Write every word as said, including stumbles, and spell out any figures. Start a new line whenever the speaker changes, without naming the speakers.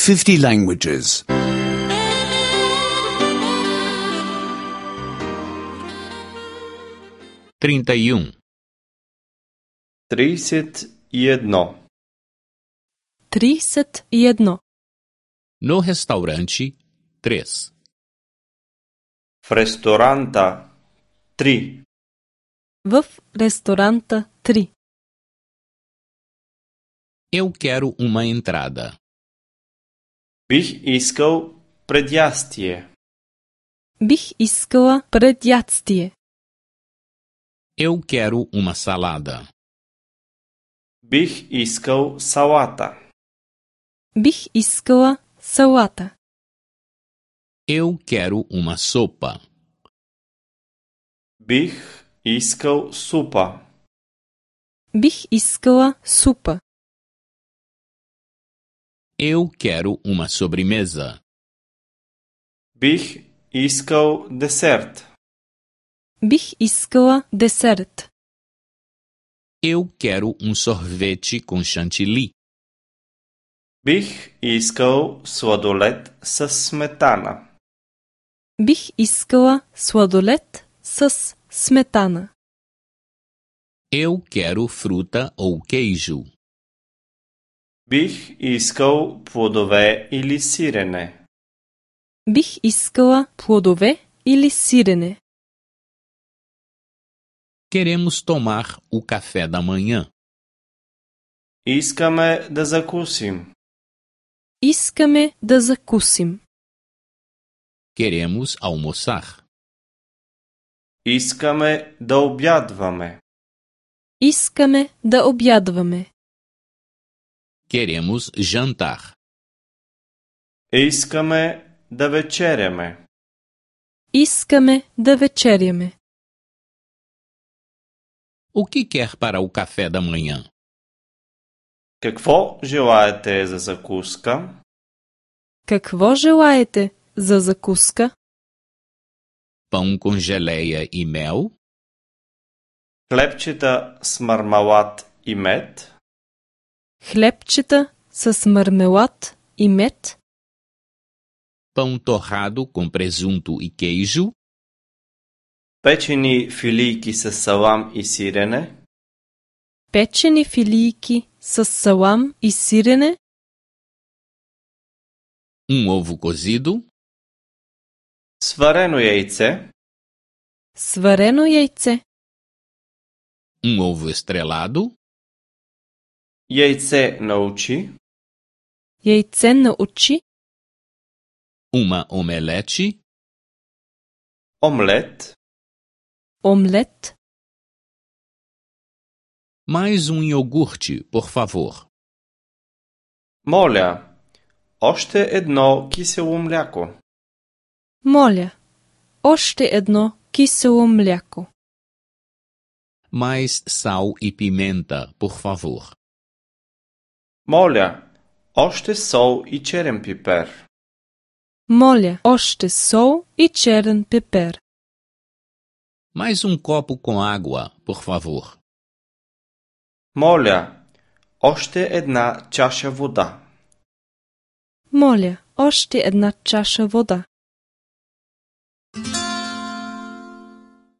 fifty languages.
trinta e um.
Тридесет и едно.
Тридесет и едно.
No restaurante, três.
В ресторанта три.
В ресторанта три.
Eu quero uma entrada.
Бих искал предястие.
Бих искала предядстие.
Eu quero uma salada.
Бих искал салата.
Бих искала салата.
Eu quero uma sopa.
Бих искал супа.
Бих искала супа.
Eu quero uma sobremesa.
Бих искал десерт.
Бих искала десерт.
Eu quero um sorvete com chantilly.
Бих искал сладолед с сметана.
Бих искала сладолед с сметана.
Eu quero fruta ou queijo.
Бих искал плодове или сирене.
Бих искала плодове или сирене.
Queremos tomar o café da manhã.
Искаме да закусим.
Искаме да закусим.
Queremos almoçar.
Искаме да обядваме.
Искаме да обядваме.
Queremos jantar.
Искаме да вечеряме.
Искаме да вечеряме.
O que quer para o café da manhã?
Какво желаете за закуска?
Какво желаете за закуска?
Pão com geleia e mel?
Хлебчета с мармалад и мед?
Хлебчета с мармелад и мед?
Pão torrado com presunto e queijo?
Печени филийки с салам и сирене?
Печени филийки с салам и сирене?
Um ovo cozido?
Сварено яйце?
Сварено яйце?
Um ovo estrelado?
Яйце на очи?
Яйце на очи?
Uma omelete?
Омлет?
Омлет?
Mais um iogurte, por favor.
Моля, още едно кисело мляко.
Моля, още едно кисело мляко.
Mais sal e pimenta, por favor.
Моля, още сол и черен пипер.
Моля, още сол и черен пипер.
Mais um copo com água, por favor.
Моля, още една чаша вода.
Моля, още една чаша вода.